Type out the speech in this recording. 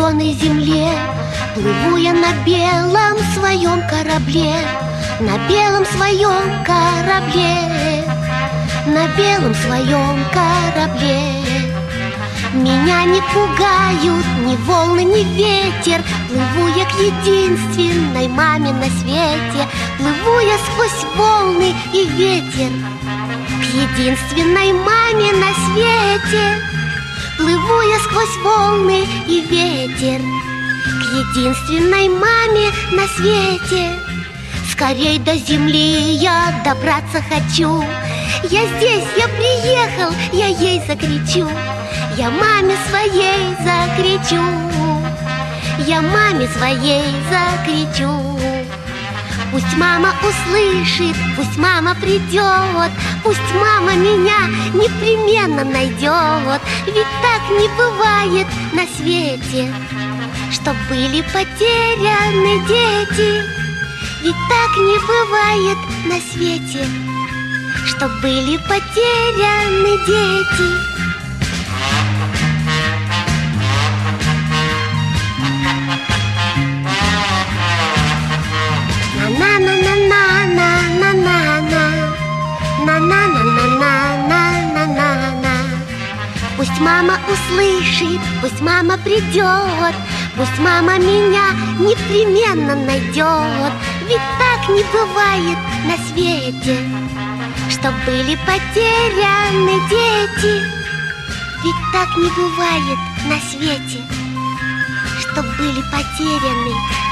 зеленой земле плыву я на белом своем корабле, на белом своем корабле, на белом своем корабле. Меня не пугают ни волны, ни ветер. Плыву я к единственной маме на свете. Плыву я сквозь волны и ветер к единственной маме на свете. Плыву я сквозь волны и ветер к единственной маме на свете. Скорей до земли я добраться хочу. Я здесь, я приехал, я ей закричу. Я маме своей закричу. Я маме своей закричу. Пусть мама услышит, пусть мама придет, пусть мама меня непременно найдет. Ведь так не бывает на свете, чтоб были потеряны дети. Ведь так не бывает на свете, чтоб были потеряны дети. Пусть мама услышит, пусть мама придет, пусть мама меня непременно найдет. Ведь так не бывает на свете, чтоб были потеряны дети. Ведь так не бывает на свете, чтоб были потеряны